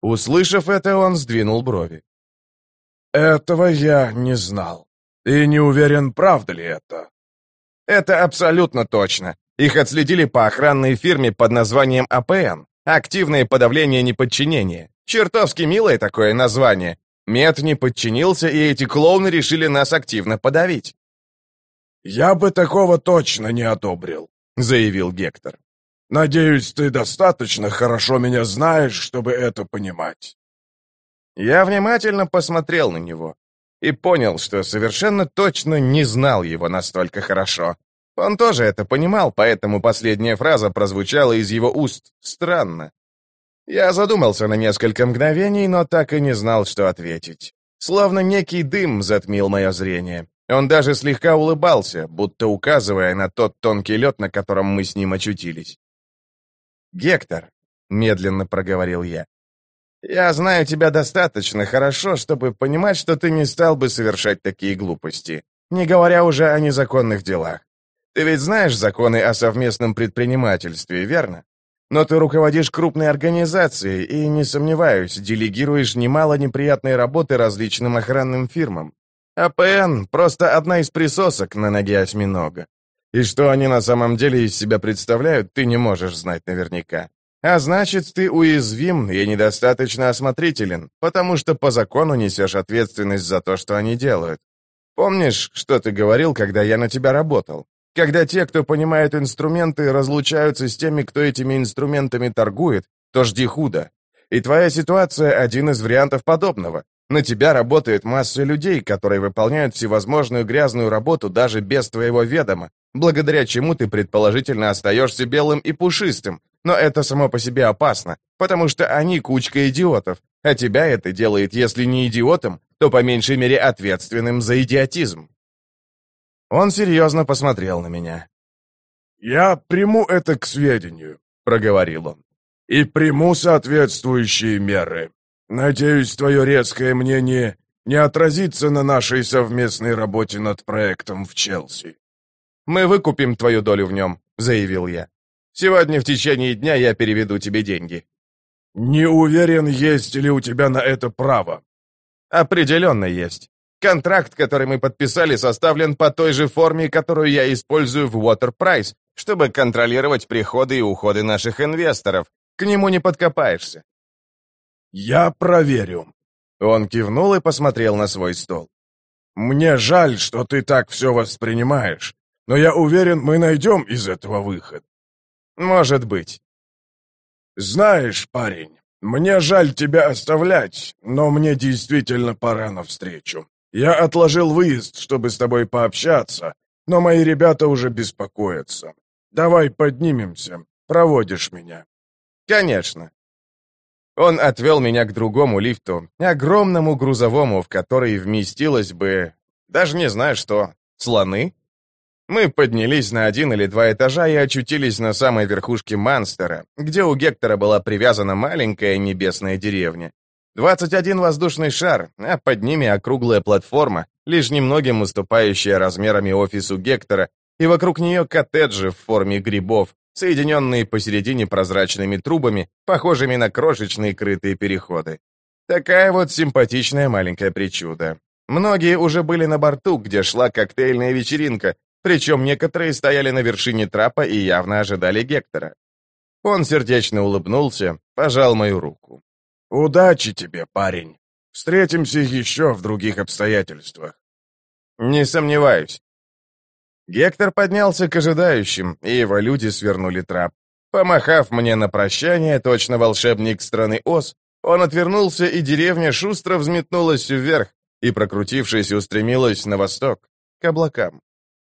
Услышав это, он сдвинул брови. «Этого я не знал. И не уверен, правда ли это?» «Это абсолютно точно. Их отследили по охранной фирме под названием АПН. Активное подавление неподчинения. Чертовски милое такое название. Мед не подчинился, и эти клоуны решили нас активно подавить». «Я бы такого точно не одобрил», — заявил Гектор. «Надеюсь, ты достаточно хорошо меня знаешь, чтобы это понимать». Я внимательно посмотрел на него и понял, что совершенно точно не знал его настолько хорошо. Он тоже это понимал, поэтому последняя фраза прозвучала из его уст странно. Я задумался на несколько мгновений, но так и не знал, что ответить. Словно некий дым затмил мое зрение. Он даже слегка улыбался, будто указывая на тот тонкий лед, на котором мы с ним очутились. «Гектор», — медленно проговорил я знаю тебя достаточно хорошо, чтобы понимать, что ты не стал бы совершать такие глупости, не говоря уже о незаконных делах. Ты ведь знаешь законы о совместном предпринимательстве, верно? Но ты руководишь крупной организацией и, не сомневаюсь, делегируешь немало неприятной работы различным охранным фирмам. АПН — просто одна из присосок на ноге осьминога. И что они на самом деле из себя представляют, ты не можешь знать наверняка. А значит, ты уязвим и недостаточно осмотрителен, потому что по закону несешь ответственность за то, что они делают. Помнишь, что ты говорил, когда я на тебя работал? Когда те, кто понимает инструменты, разлучаются с теми, кто этими инструментами торгует, то жди худо. И твоя ситуация — один из вариантов подобного. На тебя работает масса людей, которые выполняют всевозможную грязную работу даже без твоего ведома, благодаря чему ты предположительно остаешься белым и пушистым. Но это само по себе опасно, потому что они кучка идиотов, а тебя это делает, если не идиотом, то по меньшей мере ответственным за идиотизм. Он серьезно посмотрел на меня. «Я приму это к сведению», — проговорил он, — «и приму соответствующие меры. Надеюсь, твое резкое мнение не отразится на нашей совместной работе над проектом в Челси». «Мы выкупим твою долю в нем», — заявил я. «Сегодня в течение дня я переведу тебе деньги». «Не уверен, есть ли у тебя на это право». «Определенно есть. Контракт, который мы подписали, составлен по той же форме, которую я использую в Waterprise, чтобы контролировать приходы и уходы наших инвесторов. К нему не подкопаешься». «Я проверю». Он кивнул и посмотрел на свой стол. «Мне жаль, что ты так все воспринимаешь, но я уверен, мы найдем из этого выход». «Может быть». «Знаешь, парень, мне жаль тебя оставлять, но мне действительно пора навстречу. Я отложил выезд, чтобы с тобой пообщаться, но мои ребята уже беспокоятся. Давай поднимемся, проводишь меня». «Конечно». Он отвел меня к другому лифту, огромному грузовому, в который вместилось бы... даже не знаю что, слоны? Мы поднялись на 1 или 2 этажа и очутились на самой верхушке Манстера, где у Гектора была привязана маленькая небесная деревня. 21 воздушный шар, а под ними округлая платформа, лишь немногим уступающая размерами офису Гектора, и вокруг нее коттеджи в форме грибов, соединенные посередине прозрачными трубами, похожими на крошечные крытые переходы. Такая вот симпатичная маленькая причуда. Многие уже были на борту, где шла коктейльная вечеринка, причем некоторые стояли на вершине трапа и явно ожидали Гектора. Он сердечно улыбнулся, пожал мою руку. «Удачи тебе, парень. Встретимся еще в других обстоятельствах». «Не сомневаюсь». Гектор поднялся к ожидающим, и его люди свернули трап. Помахав мне на прощание, точно волшебник страны Оз, он отвернулся, и деревня шустро взметнулась вверх и, прокрутившись, устремилась на восток, к облакам.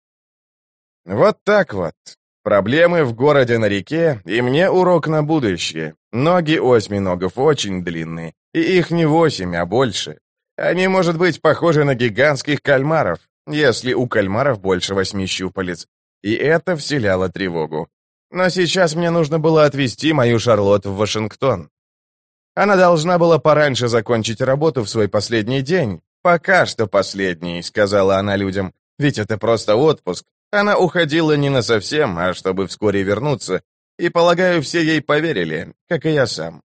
Вот так вот. Проблемы в городе на реке, и мне урок на будущее. Ноги у осьминогов очень длинные, и их не 8, а больше. Они, может быть, похожи на гигантских кальмаров, если у кальмаров больше 8 щупалец. И это вселяло тревогу. Но сейчас мне нужно было отвезти мою Шарлотт в Вашингтон. Она должна была пораньше закончить работу в свой последний день. «Пока что последний», — сказала она людям, — «ведь это просто отпуск». Она уходила не насовсем, а чтобы вскоре вернуться, и, полагаю, все ей поверили, как и я сам.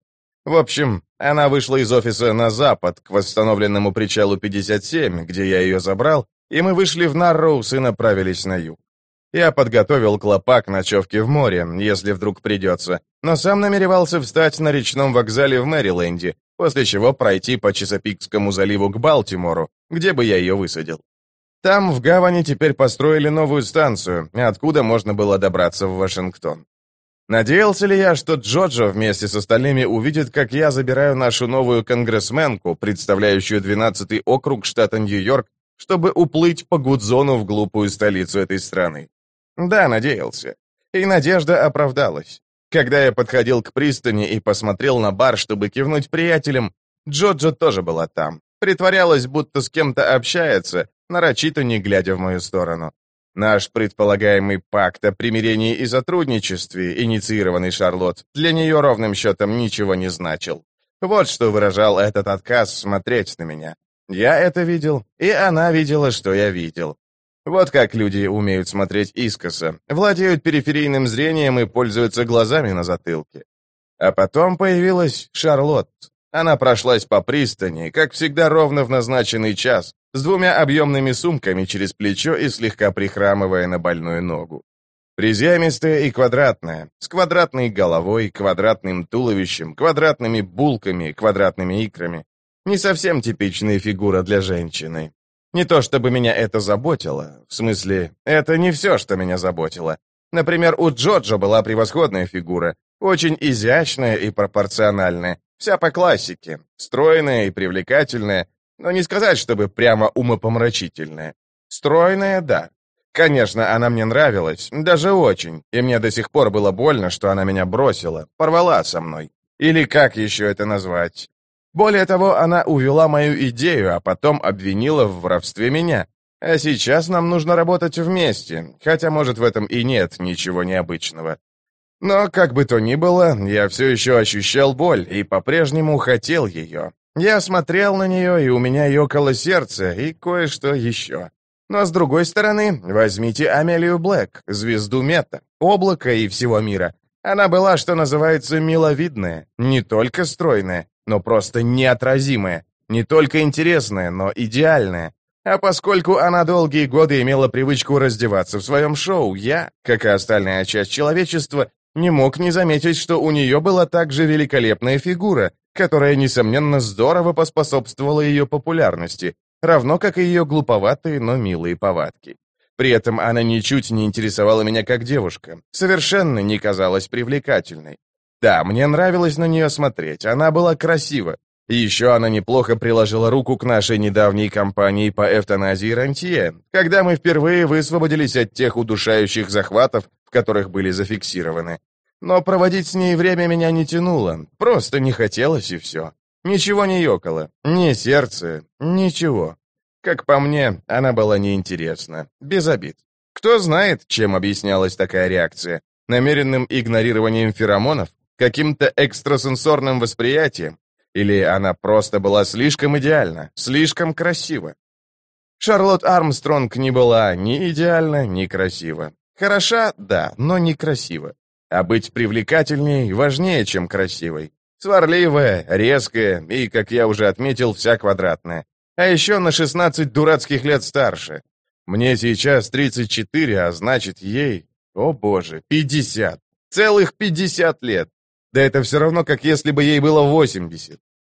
В общем, она вышла из офиса на запад, к восстановленному причалу 57, где я ее забрал, и мы вышли в Нарроуз и направились на юг. Я подготовил клопа к ночевке в море, если вдруг придется, но сам намеревался встать на речном вокзале в Мэриленде, после чего пройти по Чесапикскому заливу к Балтимору, где бы я ее высадил. Там, в гавани, теперь построили новую станцию, откуда можно было добраться в Вашингтон. Надеялся ли я, что Джоджо вместе с остальными увидит, как я забираю нашу новую конгрессменку, представляющую 12-й округ штата Нью-Йорк, чтобы уплыть по Гудзону в глупую столицу этой страны? Да, надеялся. И надежда оправдалась. Когда я подходил к пристани и посмотрел на бар, чтобы кивнуть приятелям, Джоджо тоже была там. Притворялась, будто с кем-то общается, нарочито не глядя в мою сторону. Наш предполагаемый пакт о примирении и сотрудничестве, инициированный Шарлотт, для нее ровным счетом ничего не значил. Вот что выражал этот отказ смотреть на меня. Я это видел, и она видела, что я видел. Вот как люди умеют смотреть искоса, владеют периферийным зрением и пользуются глазами на затылке. А потом появилась Шарлотт. Она прошлась по пристани, как всегда ровно в назначенный час, с 2 объемными сумками через плечо и слегка прихрамывая на больную ногу. Приземистая и квадратная, с квадратной головой, квадратным туловищем, квадратными булками, квадратными икрами. Не совсем типичная фигура для женщины. Не то чтобы меня это заботило, в смысле, это не все, что меня заботило. Например, у Джоджо была превосходная фигура, очень изящная и пропорциональная, вся по классике, стройная и привлекательная, но не сказать, чтобы прямо умопомрачительная. Стройная, да. Конечно, она мне нравилась, даже очень, и мне до сих пор было больно, что она меня бросила, порвала со мной. Или как еще это назвать? Более того, она увела мою идею, а потом обвинила в воровстве меня. А сейчас нам нужно работать вместе, хотя, может, в этом и нет ничего необычного. Но, как бы то ни было, я все еще ощущал боль и по-прежнему хотел ее. Я смотрел на нее, и у меня ёкало сердце, и кое-что еще. Но, с другой стороны, возьмите Амелию Блэк, звезду мета, облака и всего мира. Она была, что называется, миловидная, не только стройная, но просто неотразимая, не только интересная, но идеальная. А поскольку она долгие годы имела привычку раздеваться в своем шоу, я, как и остальная часть человечества, не мог не заметить, что у нее была также великолепная фигура, которая, несомненно, здорово поспособствовала ее популярности, равно как и ее глуповатые, но милые повадки. При этом она ничуть не интересовала меня как девушка, совершенно не казалась привлекательной. Да, мне нравилось на нее смотреть, она была красива. И еще она неплохо приложила руку к нашей недавней кампании по эвтаназии рантье, когда мы впервые высвободились от тех удушающих захватов, в которых были зафиксированы. Но проводить с ней время меня не тянуло, просто не хотелось и все. Ничего не ёкало, ни сердце, ничего. Как по мне, она была неинтересна, без обид. Кто знает, чем объяснялась такая реакция? Намеренным игнорированием феромонов? Каким-то экстрасенсорным восприятием? Или она просто была слишком идеальна, слишком красива? Шарлотт Армстронг не была ни идеальна, ни красива. Хороша, да, но не красива. А быть привлекательней важнее, чем красивой. Сварливая, резкая и, как я уже отметил, вся квадратная. А еще на 16 дурацких лет старше. Мне сейчас 34, а значит ей, о боже, 50. Целых 50 лет. Да это все равно, как если бы ей было 80.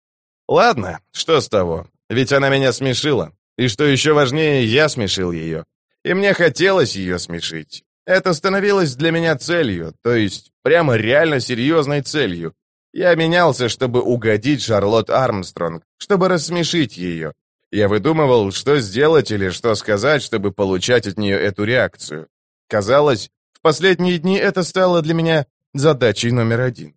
Ладно, что с того? Ведь она меня смешила. И что еще важнее, я смешил ее. И мне хотелось ее смешить. Это становилось для меня целью, то есть прямо реально серьезной целью. Я менялся, чтобы угодить Шарлотт Армстронг, чтобы рассмешить ее. Я выдумывал, что сделать или что сказать, чтобы получать от нее эту реакцию. Казалось, в последние дни это стало для меня задачей номер 1.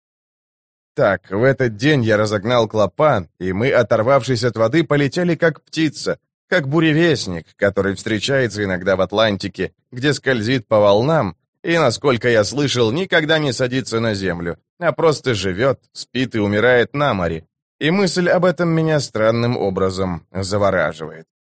Так, в этот день я разогнал клопа, и мы, оторвавшись от воды, полетели как птица, как буревестник, который встречается иногда в Атлантике, где скользит по волнам, и, насколько я слышал, никогда не садится на землю, а просто живет, спит и умирает на море. И мысль об этом меня странным образом завораживает.